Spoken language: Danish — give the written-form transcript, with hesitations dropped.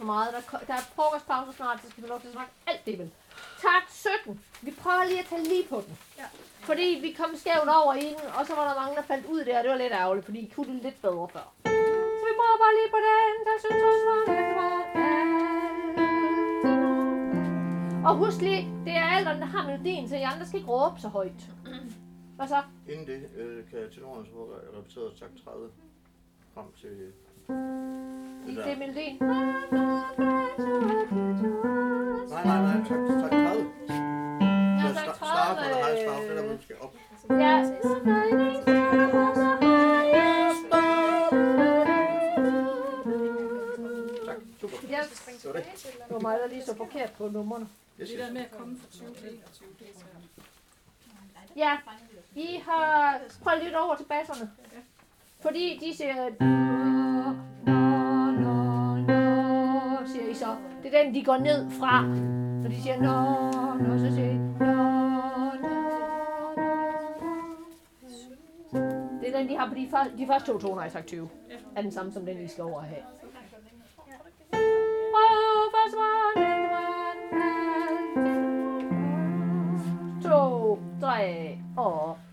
for meget. Der er frokostpause snart, så skal vi lov til at snakke alt det vel. Takt 17. Vi prøver lige at tage lige på den. Ja. Fordi vi kom skævt over i den, og så var der mange, der faldt ud der, og det var lidt ærgerligt, fordi I kunne det lidt bedre før. Så vi prøver bare lige på den, der synes det var og husk lige, det er alderen, der har melodien, så I andre skal ikke råbe så højt. Hvad så? Inden det kan tenoren så få repeteret takt 30 frem til... Det er melodien. Nej, takt 30. Ja, takt 30. Start på det high start, det der måske op. Ja. Tak, super. Yes. Det var det. Det var mig, der lige så forkert på numrene. Yes, Det der med at komme fra 20 til 21, det er svært. Ja, I har prøvet lidt over til basserne. Fordi de siger... siger I så. Det er den, de går ned fra. Når de siger nå, så siger I det er den, de har på de første to toner i takt 20. Er den samme som den, I skal over at have. To, tre, og